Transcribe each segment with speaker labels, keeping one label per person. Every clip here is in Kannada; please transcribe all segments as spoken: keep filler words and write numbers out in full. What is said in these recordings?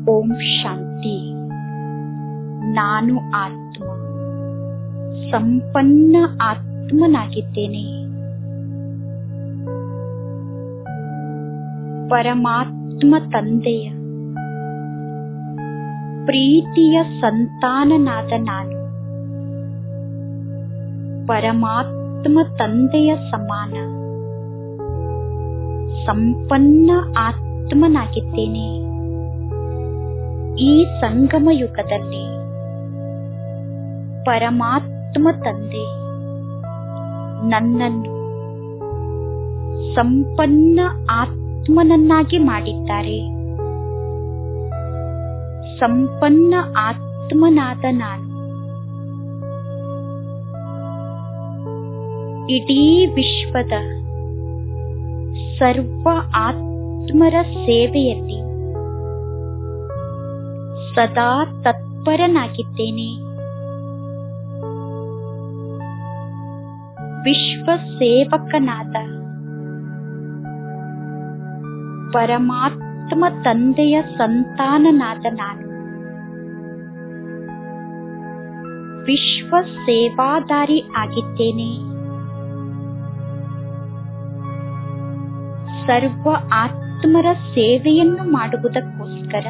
Speaker 1: ಓಂ ಶಾಂತಿ. ನಾನು ಆತ್ಮ, ಸಂಪನ್ನ ಆತ್ಮನಾಗಿದ್ದೇನೆ. ಪರಮಾತ್ಮ ತಂದೆಯ ಪ್ರೀತಿಯ ಸಂತಾನನಾದ ನಾನು ಪರಮಾತ್ಮ ತಂದೆಯ ಸಮಾನ ಸಂಪನ್ನ ಆತ್ಮನಾಗಿದ್ದೇನೆ. ಈ ಸಂಗಮ ಯುಗದಲ್ಲಿ ಪರಮಾತ್ಮ ತಂದೆ ನನ್ನನ್ನು ಸಂಪನ್ನ ಆತ್ಮನನ್ನಾಗಿ ಮಾಡಿದ್ದಾರೆ. ಸಂಪನ್ನ ಆತ್ಮನಾದ ನಾನು ಇಡೀ ವಿಶ್ವದ ಸರ್ವ ಆತ್ಮರ ಸೇವೆಯಲ್ಲಿ ಸದಾ ತತ್ಪರನಾಗಿದ್ದೇನೆ. ವಿಶ್ವ ಸೇವಕನಾದ ಪರಮಾತ್ಮ ತಂದೆಯ ಸಂತಾನನಾದ ನಾನು ವಿಶ್ವ ಸೇವಾದಾರಿ ಆಗಿದ್ದೇನೆ. ಸರ್ವ ಆತ್ಮರ ಸೇವೆಯನ್ನು ಮಾಡುವುದಕ್ಕೋಸ್ಕರ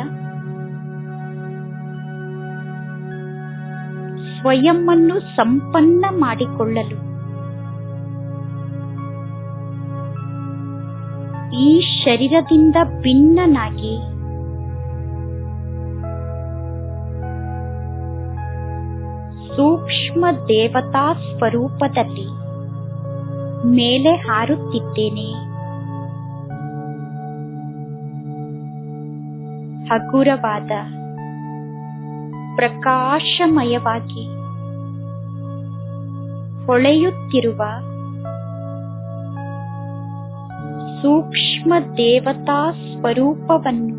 Speaker 1: ಸ್ವಯಂವನ್ನು ಸಂಪನ್ನ ಮಾಡಿಕೊಳ್ಳಲು ಈ ಶರೀರದಿಂದ ಭಿನ್ನನಾಗಿ ಸೂಕ್ಷ್ಮ ದೇವತಾ ಸ್ವರೂಪದಲ್ಲಿ ಮೇಲೆ ಹಾರುತ್ತಿದ್ದೇನೆ. ಹಗುರವಾದ ಪ್ರಕಾಶಮಯವಾಗಿ ಹೊಳೆಯುತ್ತಿರುವ ಸೂಕ್ಷ್ಮ ದೇವತಾ ಸ್ವರೂಪವನ್ನು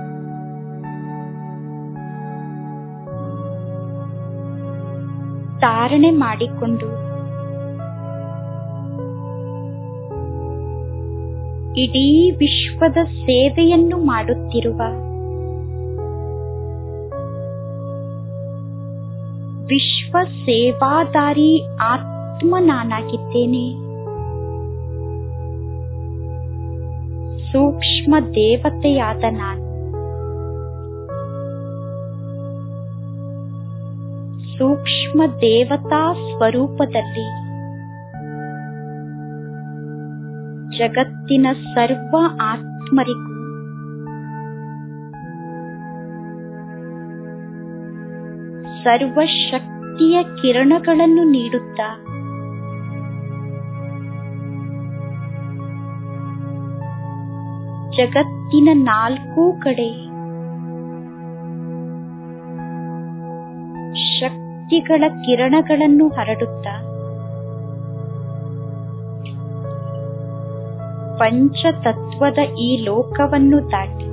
Speaker 1: ಧಾರಣೆ ಮಾಡಿಕೊಂಡು ಇಡೀ ವಿಶ್ವದ ಸೇವೆಯನ್ನು ಮಾಡುತ್ತಿರುವ ವಿಶ್ವ ಸೇವಾದಾರಿ ಆತ್ಮ ನಾನಾಗಿದ್ದೇನೆ. ಸೂಕ್ಷ್ಮ ದೇವತೆಯಾದ ನಾನು ಸೂಕ್ಷ್ಮ ದೇವತಾ ಸ್ವರೂಪದಲ್ಲಿ ಜಗತ್ತಿನ ಸರ್ವ ಆತ್ಮರಿಗೂ ಸರ್ವ ಶಕ್ತಿಯ ಕಿರಣಗಳನ್ನು ನೀಡುತ್ತಾ ಜಗತ್ತಿನ ನಾಲ್ಕೂ ಕಡೆ ಶಕ್ತಿಗಳ ಕಿರಣಗಳನ್ನು ಹರಡುತ್ತಾ ಪಂಚತತ್ವದ ಈ ಲೋಕವನ್ನು ದಾಟಿ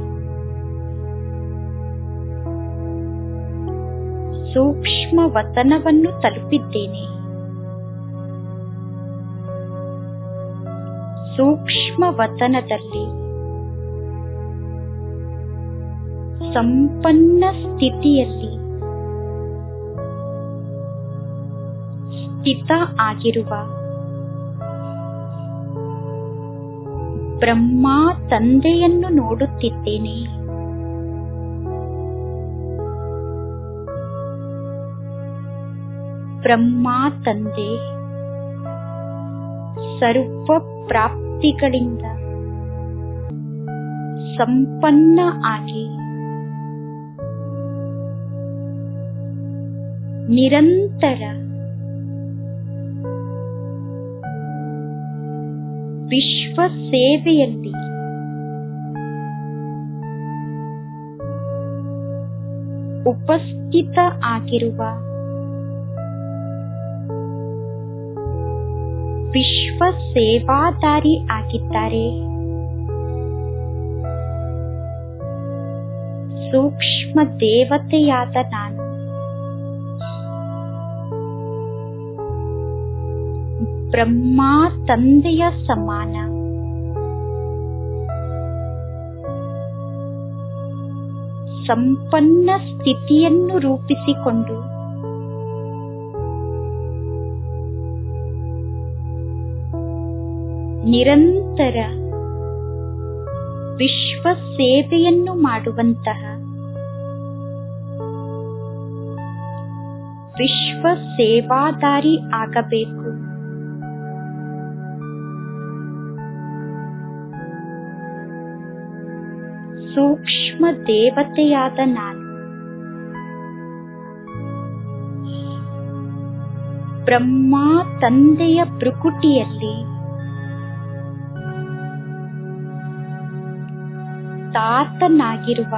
Speaker 1: ಸೂಕ್ಷ್ಮ ವತನವನ್ನು ತಲುಪಿದ್ದೇನೆ. ಸೂಕ್ಷ್ಮ ವತನದಲ್ಲಿ ಸಂಪನ್ನ ಸ್ಥಿತಿಯಲ್ಲಿ ಸ್ಥಿತ ಆಗಿರುವ ಬ್ರಹ್ಮ ತಂದೆಯನ್ನು ನೋಡುತ್ತಿದ್ದೇನೆ. ಬ್ರಹ್ಮ ತಂದೆ ಸರ್ವ ಪ್ರಾಪ್ತಿಗಳಿಂದ ಸಂಪನ್ನ ಆಗಿ ನಿರಂತರ ವಿಶ್ವ ಸೇವೆಯಲ್ಲಿ ಉಪಸ್ಥಿತ ಆಗಿರುವ ವಿಶ್ವ ಸೇವಾದಾರಿ ಆಗಿದ್ದಾರೆ. ಸೂಕ್ಷ್ಮ ದೇವತೆಯಾದ ನಾನು ಬ್ರಹ್ಮ ತಂದೆಯ ಸಮಾನ ಸಂಪನ್ನ ಸ್ಥಿತಿಯನ್ನು ರೂಪಿಸಿಕೊಂಡು ನಿರಂತರ ವಿಶ್ವ ಸೇವೆಯನ್ನು ಮಾಡುವಂತಹ ವಿಶ್ವ ಸೇವಾದಾರಿ ಆಗಬೇಕು. ಸೂಕ್ಷ್ಮ ದೇವತೆಯಾದ ನಾನು ಬ್ರಹ್ಮ ತಂದೆಯ ಭ್ರುಕುಟಿಯಲ್ಲಿ ತಾತನಾಗಿರುವ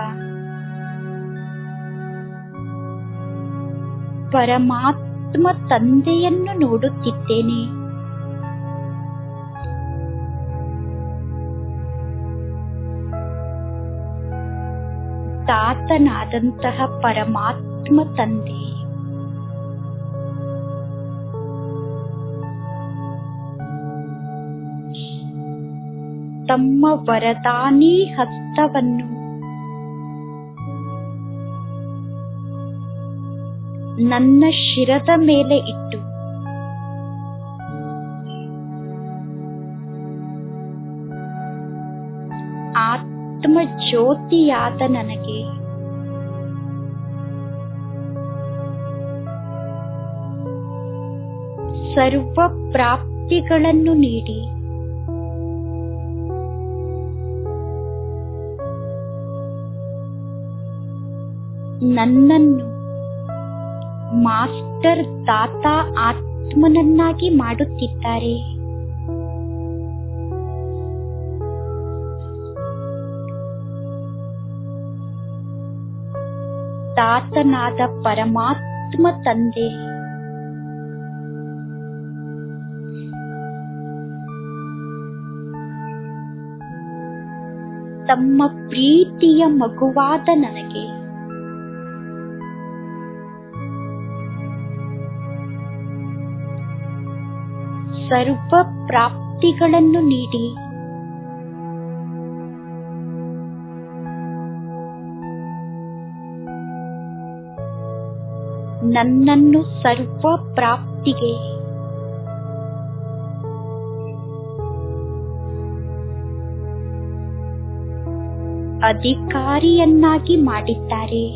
Speaker 1: ಪರಮಾತ್ಮ ತಂದೆಯನ್ನು ನೋಡುತ್ತಿದ್ದೇನೆ. ತಾತನಾದಂತಹ ಪರಮಾತ್ಮ ತಂದೆ ತಮ್ಮ ವರದಾನಿ ಹಸ್ತವನ್ನು ನನ್ನ ಶಿರದ ಮೇಲೆ ಇಟ್ಟು ಆತ್ಮ ಜ್ಯೋತಿಯಾದ ನನಗೆ ಸರ್ವ ಪ್ರಾಪ್ತಿಗಳನ್ನು ನೀಡಿ ನನ್ನನ್ನು ಮಾಸ್ಟರ್ ತಾತ ಆತ್ಮನನ್ನಾಗಿ ಮಾಡುತ್ತಿದ್ದಾರೆ. ತಾತನಾದ ಪರಮಾತ್ಮ ತಂದೆ ತಮ್ಮ ಪ್ರೀತಿಯ ಮಗುವಾದ ನನಗೆ ಸರ್ವ ಪ್ರಾಪ್ತಿಗಳನ್ನು ನೀಡಿ ನನ್ನನ್ನು ಸರ್ವ ಪ್ರಾಪ್ತಿಗೆ ಅಧಿಕಾರಿಯನ್ನಾಗಿ ಮಾಡಿದ್ದಾರೆ.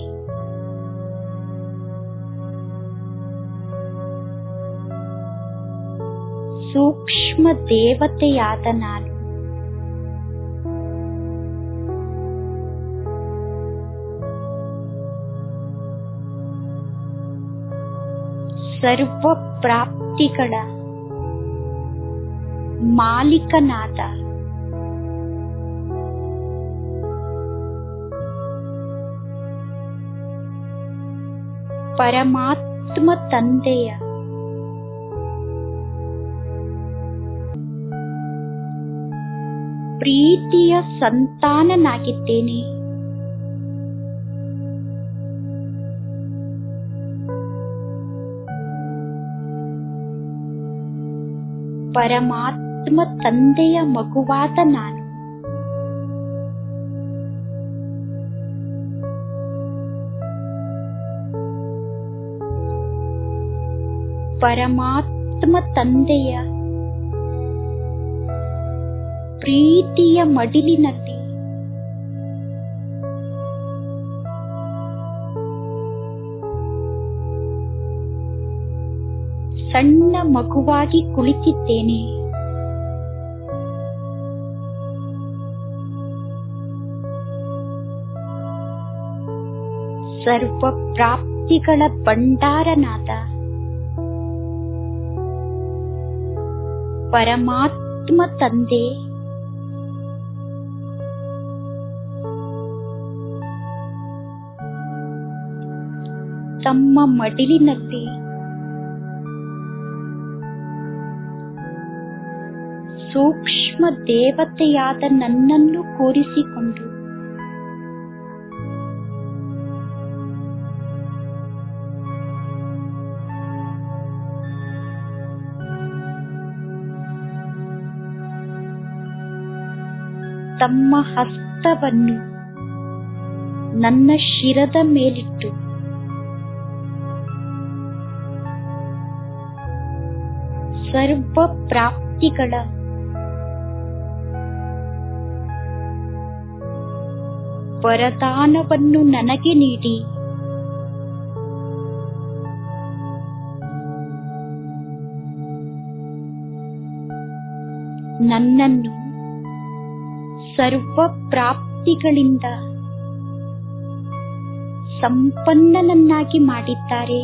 Speaker 1: ಸೂಕ್ಷ್ಮ ದೇವತೆಯಾದ ನಾನು ಸರ್ವ ಪ್ರಾಪ್ತಿಗಳ ಮಾಲೀಕನಾದ ಪರಮಾತ್ಮ ತಂದೆಯ ಪ್ರೀತಿಯ ಸಂತಾನನಾಗಿದ್ದೇನೆ. ಪರಮಾತ್ಮ ತಂದೆಯ ಮಗುವಾದ ನಾನು ಪರಮಾತ್ಮ ತಂದೆಯ ಪ್ರೀತಿಯ ಮಡಿಲಿನಲ್ಲಿ ಸಣ್ಣ ಮಗುವಾಗಿ ಕುಳಿತಿದ್ದೇನೆ. ಸರ್ವ ಪ್ರಾಪ್ತಿಗಳ ಭಂಡಾರನಾದ ಪರಮಾತ್ಮ ತಂದೆ ತಮ್ಮ ಮಡಿಲಿನಲ್ಲಿ ಸೂಕ್ಷ್ಮ ದೇವತೆಯಾದ ನನ್ನನ್ನು ಕೂರಿಸಿಕೊಂಡು ತಮ್ಮ ಹಸ್ತವನ್ನು ನನ್ನ ಶಿರದ ಮೇಲಿಟ್ಟು ಸರ್ವ ಪ್ರಾಪ್ತಿಗಳ ವರದಾನವನ್ನು ನನಗೆ ನೀಡಿ ನನ್ನನ್ನು ಸರ್ವ ಪ್ರಾಪ್ತಿಗಳಿಂದ ಸಂಪನ್ನನನ್ನಾಗಿ ಮಾಡಿದ್ದಾರೆ.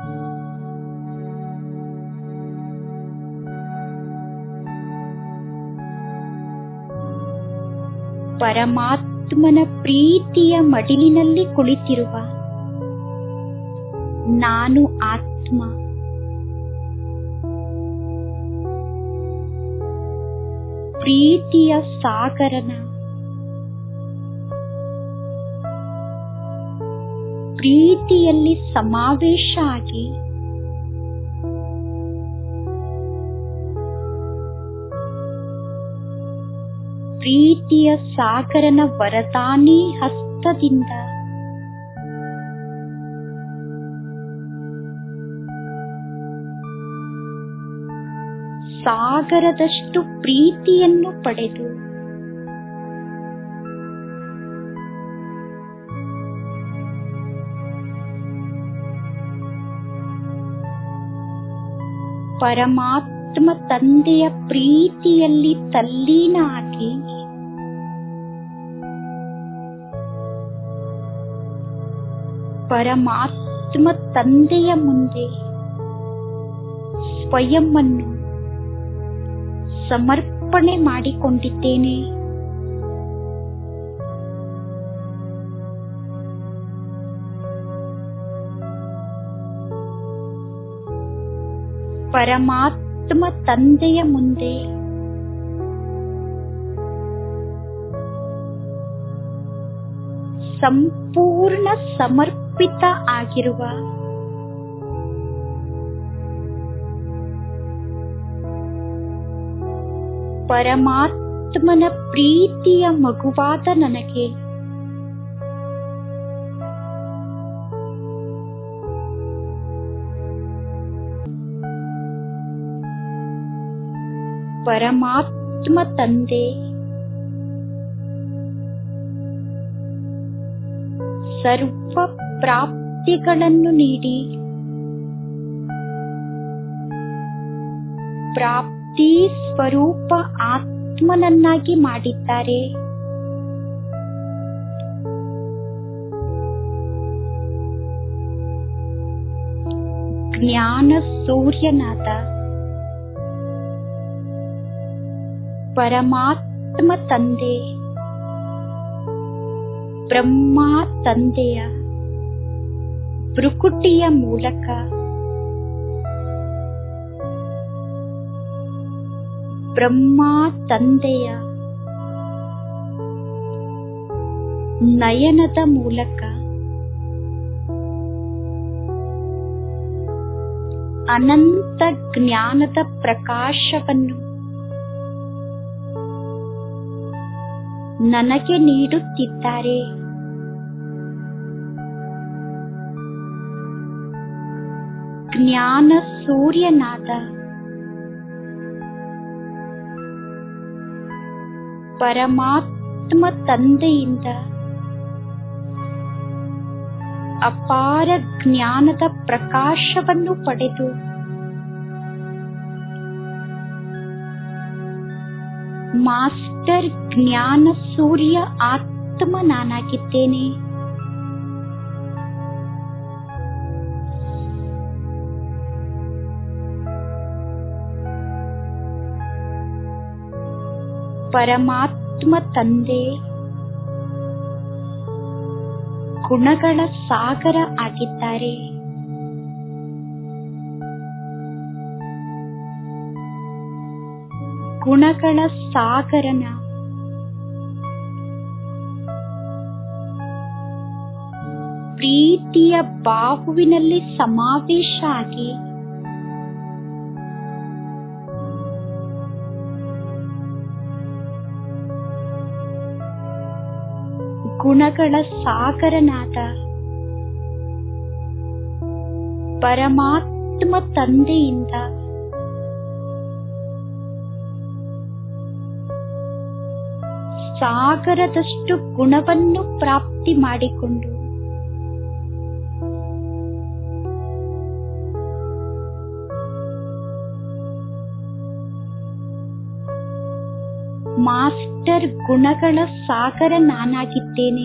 Speaker 1: ಪರಮಾತ್ಮನ ಪ್ರೀತಿಯ ಮಡಿಲಿನಲ್ಲಿ ಕುಳಿತಿರುವ ನಾನು ಆತ್ಮ ಪ್ರೀತಿಯ ಸಾಗರನ ಪ್ರೀತಿಯಲ್ಲಿ ಸಮಾವೇಶ ಆಗಿ ಪ್ರೀತಿಯ ಸಾಗರನ ವರದಾನಿ ಹಸ್ತದಿಂದ ಸಾಗರದಷ್ಟು ಪ್ರೀತಿಯನ್ನು ಪಡೆದು ಪರಮಾತ್ಮ ತಂದೆಯ ಪ್ರೀತಿಯಲ್ಲಿ ತಲ್ಲೀನ ಆಗಿ ಪರಮಾತ್ಮ ತಂದೆಯ ಮುಂದೆ ಸ್ವಯಂವನ್ನು ಸಮರ್ಪಣೆ ಮಾಡಿಕೊಂಡಿದ್ದೇನೆ. ಪರಮಾತ್ಮ ತಂದೆಯ ಮುಂದೆ ಸಂಪೂರ್ಣ ಸಮರ್ಪಿತ ಆಗಿರುವ ಪರಮಾತ್ಮನ ಪ್ರೀತಿಯ ಮಗುವಾದ ನನಗೆ ಪರಮಾತ್ಮ ತಂದೆ ಸರ್ವ ಪ್ರಾಪ್ತಿಗಳನ್ನು ನೀಡಿ ಪ್ರಾಪ್ತಿ ಸ್ವರೂಪ ಆತ್ಮನನ್ನಾಗಿ ಮಾಡಿದ್ದಾರೆ. ಜ್ಞಾನ ಸೂರ್ಯನಾದ ಪರಮಾತ್ಮ ತಂದೆ ಬ್ರಹ್ಮ ತಂದೆಯ ಭ್ರುಕುಟಿಯ ಮೂಲಕ ಬ್ರಹ್ಮ ತಂದೆಯ ನಯನದ ಮೂಲಕ ಅನಂತ ಜ್ಞಾನದ ಪ್ರಕಾಶವನ್ನು ನನಗೆ ನೀಡುತ್ತಿದ್ದಾರೆ. ಜ್ಞಾನ ಸೂರ್ಯನಾದ ಪರಮಾತ್ಮ ತಂದೆಯಿಂದ ಅಪಾರ ಜ್ಞಾನದ ಪ್ರಕಾಶವನ್ನು ಪಡೆದು ಮಾಸ್ಟರ್ ಜ್ಞಾನ ಸೂರ್ಯ ಆತ್ಮ ನಾನಾಗಿದ್ದೇನೆ. ಪರಮಾತ್ಮ ತಂದೆ ಗುಣಗಳ ಸಾಗರ ಆಗಿದ್ದಾರೆ. ಗುಣಗಳ ಸಾಗರನ ಪ್ರೀತಿಯ ಬಾಹುವಿನಲ್ಲಿ ಸಮಾವೇಶ ಆಗಿ ಗುಣಗಳ ಸಾಗರನಾದ ಪರಮಾತ್ಮ ತಂದೆಯಿಂದ ಸಾಗರದಷ್ಟು ಗುಣವನ್ನು ಪ್ರಾಪ್ತಿ ಮಾಡಿಕೊಂಡು ಮಾಸ್ಟರ್ ಗುಣಗಳ ಸಾಗರ ನಾನಾಗಿದ್ದೇನೆ,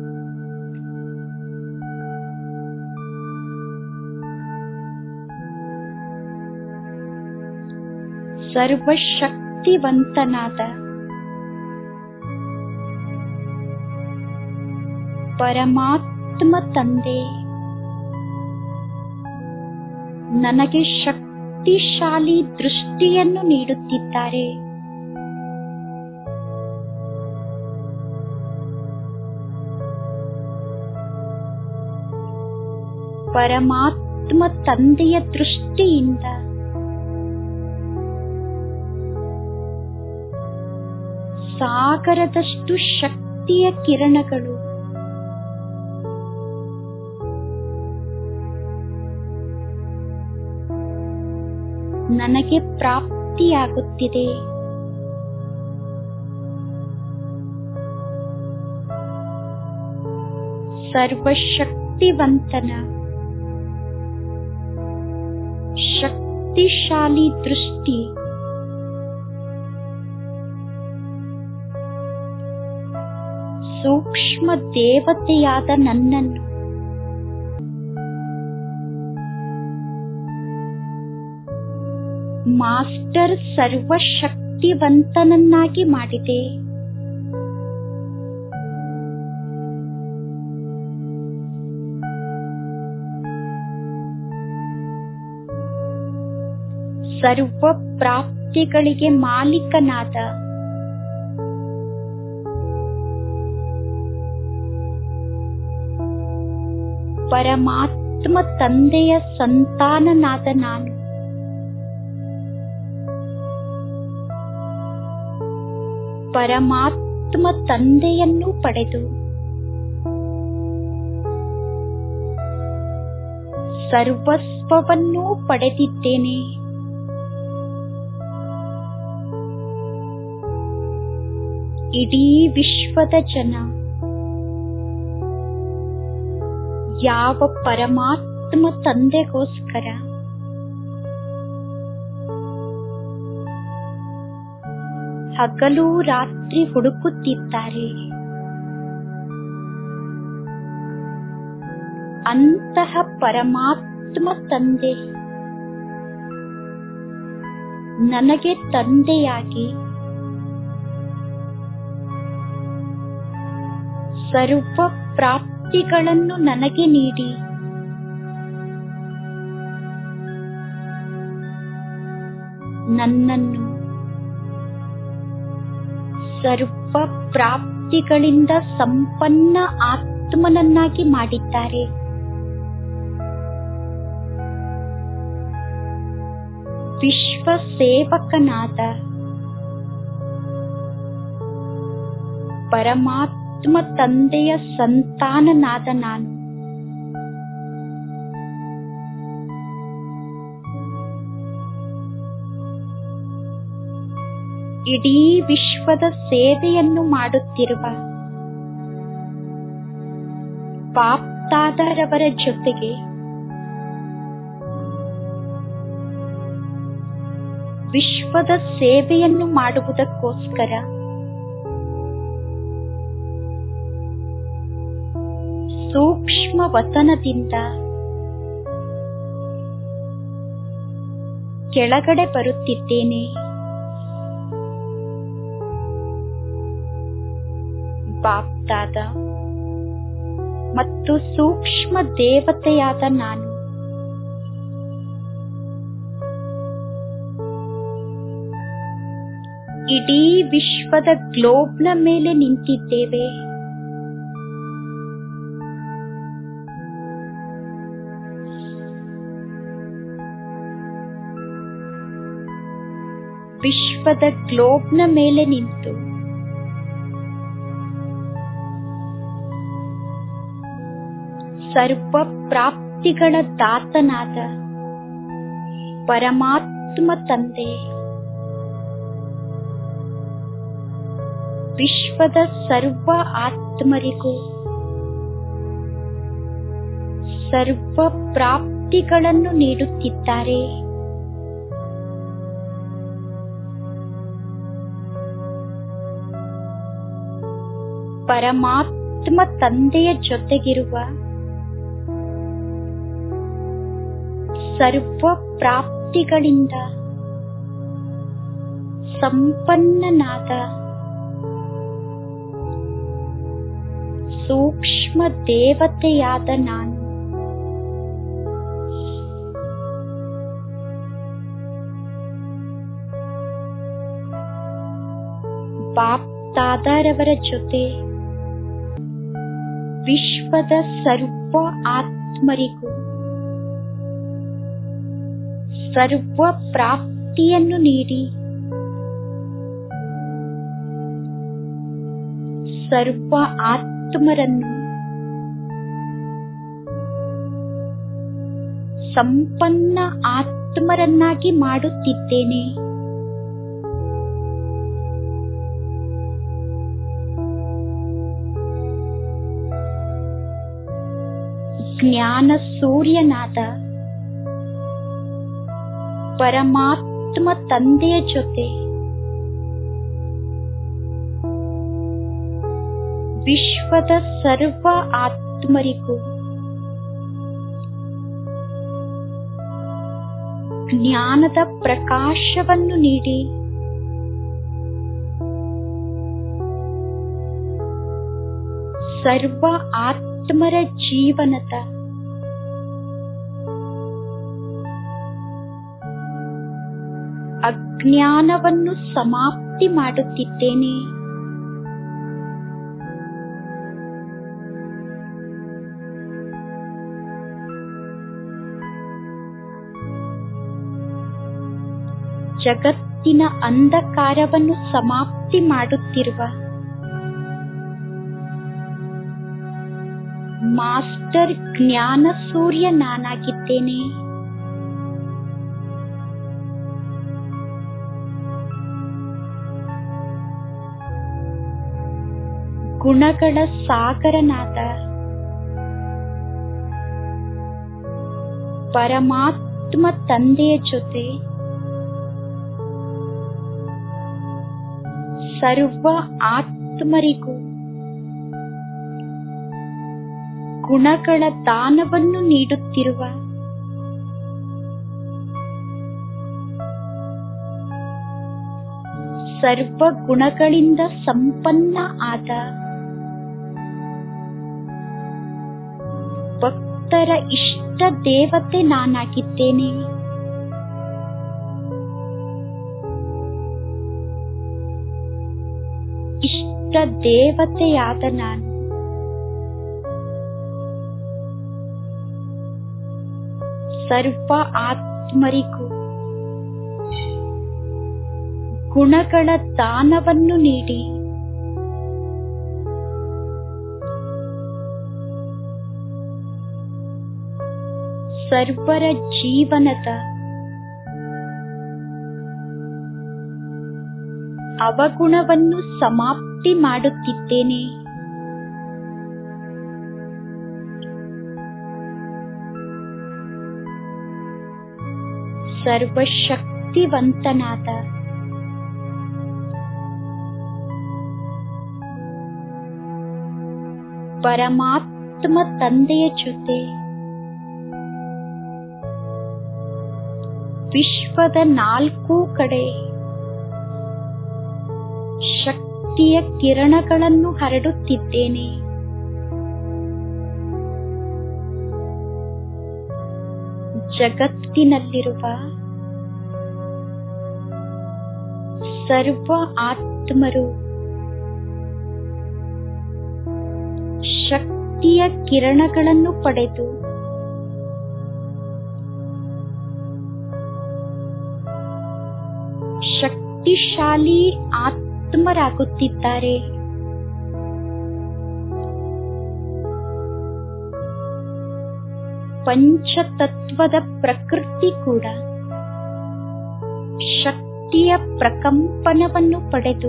Speaker 1: ಸರ್ವಶಕ್ತಿವಂತನಾದ ಪರಮಾತ್ಮ ತಂದೆ ನನಗೆ ಶಕ್ತಿಶಾಲಿ ದೃಷ್ಟಿಯನ್ನು ನೀಡುತ್ತಿದ್ದಾರೆ. ಪರಮಾತ್ಮ ತಂದೆಯ ದೃಷ್ಟಿಯಿಂದ ಸಾಗರದಷ್ಟು ಶಕ್ತಿಯ ಕಿರಣಗಳು ನನಗೆ ಪ್ರಾಪ್ತಿಯಾಗುತ್ತಿದೆ. ಸರ್ವಶಕ್ತಿವಂತನ ಶಕ್ತಿಶಾಲಿ ದೃಷ್ಟಿ ಸೂಕ್ಷ್ಮ ದೇವತೆಯಾದ ನನ್ನನ್ನು ಮಾಸ್ಟರ್ ಸರ್ವಶಕ್ತಿವಂತನನ್ನಾಗಿ ಮಾಡಿದೆ. ಸರ್ವ ಪ್ರಾಪ್ತಿಗಳಿಗೆ ಮಾಲೀಕನಾದ ಪರಮಾತ್ಮ ತಂದೆಯ ಸಂತಾನನಾದ ನಾನು ಪರಮಾತ್ಮ ತಂದೆಯನ್ನು ಪಡೆದು ಸರ್ವಸ್ವವನ್ನೂ ಪಡೆದಿದ್ದೇನೆ. ಇಡೀ ವಿಶ್ವದ ಜನ ಯಾವ ಪರಮಾತ್ಮ ತಂದೆಗೋಸ್ಕರ ಹಗಲು ರಾತ್ರಿ ಹುಡುಕುತ್ತಿದ್ದಾರೆ, ಅಂತಹ ಪರಮಾತ್ಮ ತಂದೆ ನನಗೆ ತಂದೆಯಾಗಿ ಸರ್ವ ಪ್ರಾಪ್ತಿಗಳನ್ನು ನನಗೆ ನೀಡಿ ನನ್ನನ್ನು ಸರ್ವ ಪ್ರಾಪ್ತಿಗಳಿಂದ ಸಂಪನ್ನ ಆತ್ಮನನ್ನಾಗಿ ಮಾಡಿದ್ದಾರೆ. ವಿಶ್ವ ಸೇವಕನಾದ ಪರಮಾತ್ಮ ತಂದೆಯ ಸಂತಾನನಾದ ನಾನು ಇಡೀ ವಿಶ್ವದ ಸೇವೆಯನ್ನು ಮಾಡುತ್ತಿರುವ ಬಾಪ್ದಾದರವರ ಜೊತೆಗೆ ವಿಶ್ವದ ಸೇವೆಯನ್ನು ಮಾಡುವುದಕ್ಕೋಸ್ಕರ ಸೂಕ್ಷ್ಮ ವತನದಿಂದ ಕೆಳಗಡೆ ಬರುತ್ತಿದ್ದೇನೆ. ಬಾಪ್ದಾದ ಮತ್ತು ಸೂಕ್ಷ್ಮ ದೇವತೆಯಾದ ನಾನು ಇಡೀ ವಿಶ್ವದ ಗ್ಲೋಬ್ನ ಮೇಲೆ ನಿಂತಿದ್ದೇವೆ. ವಿಶ್ವದ ಗ್ಲೋಬ್ನ ಮೇಲೆ ನಿಂತು ಸರ್ವ ಪ್ರಾಪ್ತಿಗಳ ದಾತನಾದ ಪರಮಾತ್ಮ ತಂದೆ ವಿಶ್ವದ ಸರ್ವ ಆತ್ಮರಿಗೂ ಸರ್ವ ಪ್ರಾಪ್ತಿಗಳನ್ನು ನೀಡುತ್ತಿದ್ದಾರೆ. ಪರಮಾತ್ಮ ತಂದೆಯ ಜೊತೆಗಿರುವ ಸರ್ವ ಪ್ರಾಪ್ತಿಗಳಿಂದ ಸಂಪನ್ನನಾದ ಸೂಕ್ಷ್ಮ ದೇವತೆಯಾದ ನಾನು ಬಾಪ್ ದಾದಾರವರ ಜೊತೆ ವಿಶ್ವದ ಸರ್ವ ಆತ್ಮರಿಗೂ ಸರ್ವ ಪ್ರಾಪ್ತಿಯನ್ನು ನೀಡಿ ಸರ್ವ ಆತ್ಮರನ್ನು ಸಂಪನ್ನ ಆತ್ಮರನ್ನಾಗಿ ಮಾಡುತ್ತಿದ್ದೇನೆ. ಜ್ಞಾನ ಸೂರ್ಯನಾದ ಪರಮಾತ್ಮ ತಂದೆಯ ಜೊತೆ ವಿಶ್ವದ ಸರ್ವ ಆತ್ಮರಿಗೂ ಜ್ಞಾನದ ಪ್ರಕಾಶವನ್ನು ನೀಡಿ ಸರ್ವ ಆತ್ಮರ ಜೀವನದ ಅಜ್ಞಾನವನ್ನು ಸಮಾಪ್ತಿ ಮಾಡುತ್ತಿದ್ದೇನೆ. ಜಗತ್ತಿನ ಅಂಧಕಾರವನ್ನು ಸಮಾಪ್ತಿ ಮಾಡುತ್ತಿರುವ ಮಾಸ್ಟರ್ ಜ್ಞಾನ ಸೂರ್ಯ ನಾನಾಗಿದ್ದೇನೆ. ಗುಣಗಳ ಸಾಗರನಾದ ಪರಮಾತ್ಮ ತಂದೆಯ ಜೊತೆ ಸರ್ವ ಆತ್ಮರಿಗೂ ಗುಣಗಳ ದಾನವನ್ನು ನೀಡುತ್ತಿರುವ ಸರ್ವ ಗುಣಗಳಿಂದ ಸಂಪನ್ನ ಆದ ಭಕ್ತರ ಇಷ್ಟ ದೇವತೆ ನಾನಾಗಿದ್ದೇನೆ. ಇಷ್ಟ ದೇವತೆಯಾದ ನಾನು ಸರ್ವ ಆತ್ಮರಿಗೂ ಗುಣಗಳ ದಾನವನ್ನು ನೀಡಿ ಸರ್ವರ ಜೀವನದ ಅವಗುಣವನ್ನು ಸಮಾಪ್ತಿ ಮಾಡುತ್ತಿದ್ದೇನೆ. ಸರ್ವಶಕ್ತಿವಂತನಾದ ಪರಮಾತ್ಮ ತಂದೆಯ ಜೊತೆ ವಿಶ್ವದ ನಾಲ್ಕು ಕಡೆ ಶಕ್ತಿಯ ಕಿರಣಗಳನ್ನು ಹರಡುತ್ತಿದ್ದೇನೆ. ಜಗತ್ತಿನಲ್ಲಿರುವ ಸರ್ವ ಆತ್ಮರು ಶಕ್ತಿಯ ಕಿರಣಗಳನ್ನು ಪಡೆದು ಶಕ್ತಿಶಾಲಿ ಆತ್ಮರಾಗುತ್ತಿದ್ದಾರೆ. ಪಂಚತತ್ವದ ಪ್ರಕೃತಿ ಕೂಡ ಶಕ್ತಿಯ ಪ್ರಕಂಪನವನ್ನು ಪಡೆದು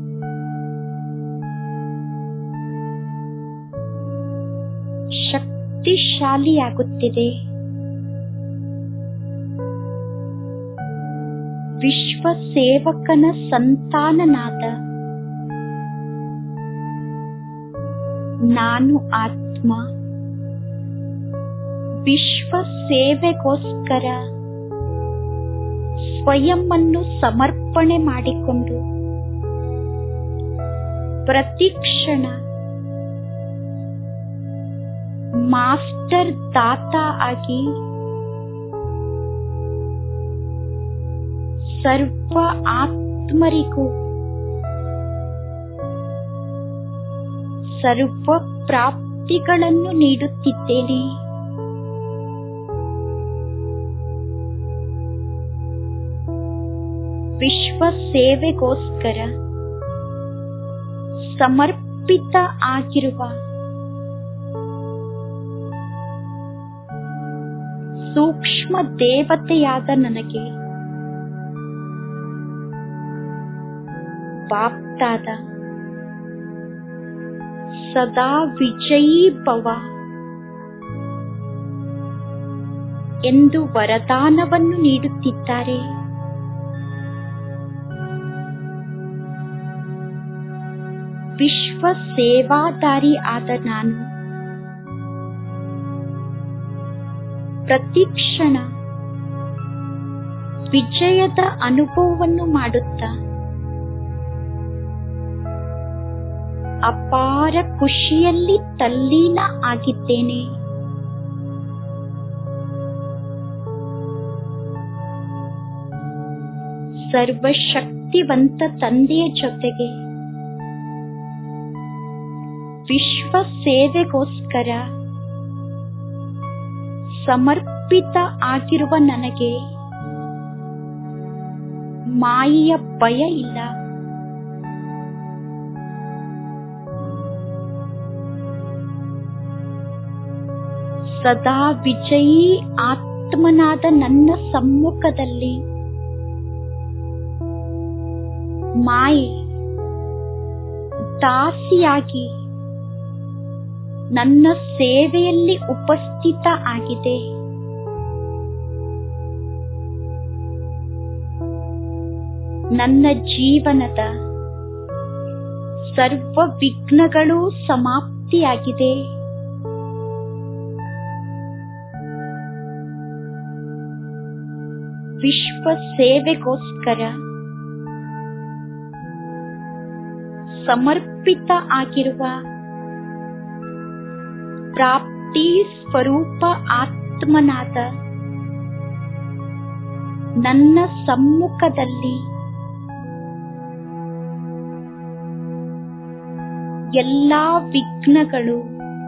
Speaker 1: ಶಕ್ತಿಶಾಲಿಯಾಗುತ್ತಿದೆ. ವಿಶ್ವ ಸೇವಕನ ಸಂತಾನನಾದ ನಾನು ಆತ್ಮ ವಿಶ್ವ ಸೇವೆಗೋಸ್ಕರ ಸ್ವಯಂವನ್ನು ಸಮರ್ಪಣೆ ಮಾಡಿಕೊಂಡು ಪ್ರತಿಕ್ಷಣ ಮಾಸ್ಟರ್ ದಾತ ಆಗಿ ಸರ್ವ ಆತ್ಮರಿಗೂ ಸರ್ವ ಪ್ರಾಪ್ತಿಗಳನ್ನು ನೀಡುತ್ತಿದ್ದೇನೆ. ವಿಶ್ವ ಸೇವೆಗೋಸ್ಕರ ಸಮರ್ಪಿತ ಆಗಿರುವ ಸೂಕ್ಷ್ಮ ದೇವತೆಯಾದ ನನಗೆ ಬಾಪ್ದಾದ ಸದಾ ವಿಜಯೀ ಭವ ಎಂದು ವರದಾನವನ್ನು ನೀಡುತ್ತಿದ್ದಾರೆ. ವಿಶ್ವ ಸೇವಾದಾರಿ ಆದ ನಾನು ಪ್ರತಿಕ್ಷಣ ವಿಜಯದ ಅನುಭವವನ್ನು ಮಾಡುತ್ತಾ ಅಪಾರ ಖುಷಿಯಲ್ಲಿ ತಲ್ಲೀನ ಆಗಿದ್ದೇನೆ. ಸರ್ವಶಕ್ತಿವಂತ ತಂದೆಯ ಜೊತೆಗೆ ವಿಶ್ವ ಸೇವೆಗೋಸ್ಕರ ಸಮರ್ಪಿತ ಆಗಿರುವ ನನಗೆ ಮಾಯೆಯ ಭಯ ಇಲ್ಲ. ಸದಾ ವಿಜಯೀ ಆತ್ಮನಾದ ನನ್ನ ಸಮ್ಮುಖದಲ್ಲಿ ಮಾಯೆ ದಾಸಿಯಾಗಿ ನನ್ನ ಸೇವೆಯಲ್ಲಿ ಉಪಸ್ಥಿತ ಆಗಿದೆ. ನನ್ನ ಜೀವನದ ಸರ್ವ ವಿಘ್ನಗಳು ಸಮಾಪ್ತಿಯಾಗಿದೆ. ವಿಶ್ವ ಸೇವೆಗೋಸ್ಕರ ಸಮರ್ಪಿತ ಆಗಿರುವ ಪ್ರಾಪ್ತಿ ಸ್ವರೂಪ ಆತ್ಮನಾದ ನನ್ನ ಸಮ್ಮುಖದಲ್ಲಿ ಎಲ್ಲಾ ವಿಘ್ನಗಳು,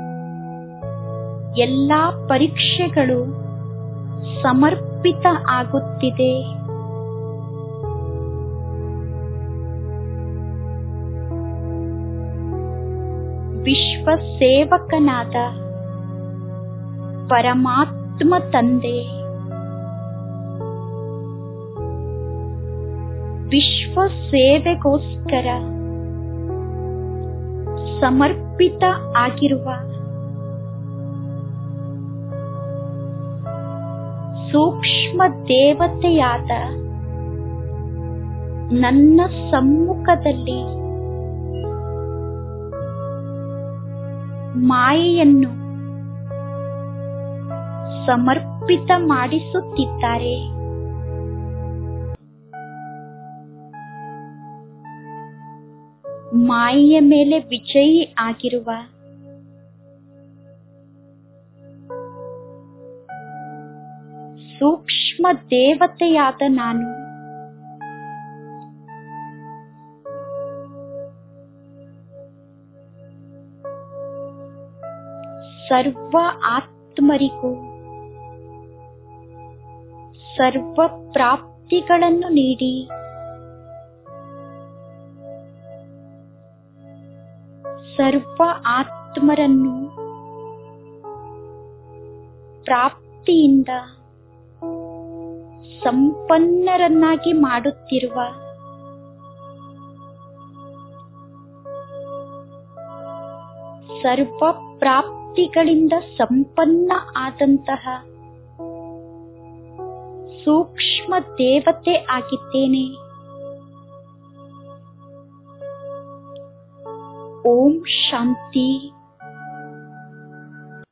Speaker 1: ಎಲ್ಲಾ ಪರೀಕ್ಷೆಗಳು ಸಮರ್ಪಿತ ಆಗುತ್ತಿದೆ. ವಿಶ್ವ ಸೇವಕನಾದ ಪರಮಾತ್ಮ ತಂದೆ ವಿಶ್ವ ಸೇವೆಗೋಸ್ಕರ ಸಮರ್ಪಿತ ಆಗಿರುವ ಸೂಕ್ಷ್ಮ ದೇವತೆಯಾದ ನನ್ನ ಸಮ್ಮುಖದಲ್ಲಿ ಮಾಯೆಯನ್ನು ಸಮರ್ಪಿತ ಮಾಡಿಸುತ್ತಿದ್ದಾರೆ. ಮಾಯೆಯ ಮೇಲೆ ವಿಜಯಿ ಆಗಿರುವ ಸೂಕ್ಷ್ಮ ದೇವತೆಯಾದ ನಾನು ಸರ್ವ ಆತ್ಮರಿಗೂ ಸರ್ವ ಪ್ರಾಪ್ತಿಗಳನ್ನು ನೀಡಿ ಸರ್ವ ಆತ್ಮರನ್ನು ಪ್ರಾಪ್ತಿಯಿಂದ ಸಂಪನ್ನರನ್ನಾಗಿ ಮಾಡುತ್ತಿರುವ ಸರ್ವ ಪ್ರಾಪ್ತಿಗಳಿಂದ ಸಂಪನ್ನ ಆದಂತಹ ಸೂಕ್ಷ್ಮ ದೇವತೆ ಆಗಿದ್ದೇನೆ. ಓಂ ಶಾಂತಿ.